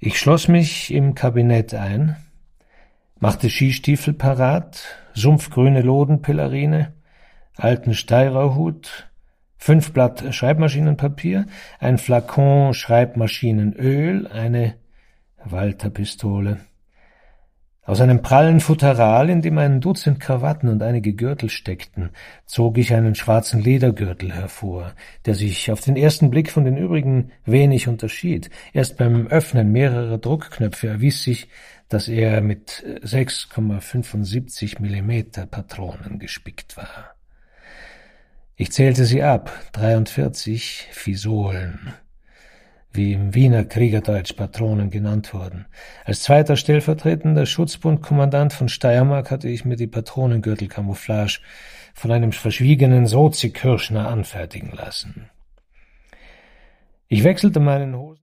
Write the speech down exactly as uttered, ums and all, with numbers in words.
Ich schloss mich im Kabinett ein, machte Skistiefel parat, sumpfgrüne Lodenpellerine, alten Steirerhut, fünf Blatt Schreibmaschinenpapier, ein Flakon Schreibmaschinenöl, eine Walther-Pistole. Aus einem prallen Futteral, in dem ein Dutzend Krawatten und einige Gürtel steckten, zog ich einen schwarzen Ledergürtel hervor, der sich auf den ersten Blick von den übrigen wenig unterschied. Erst beim Öffnen mehrerer Druckknöpfe erwies sich, dass er mit sechs Komma fünfundsiebzig Millimeter Patronen gespickt war. Ich zählte sie ab, dreiundvierzig Fisolen, wie im Wiener Kriegerdeutsch Patronen genannt wurden. Als zweiter stellvertretender Schutzbundkommandant von Steiermark hatte ich mir die Patronengürtelcamouflage von einem verschwiegenen Sozi-Kirschner anfertigen lassen. Ich wechselte meinen Hosen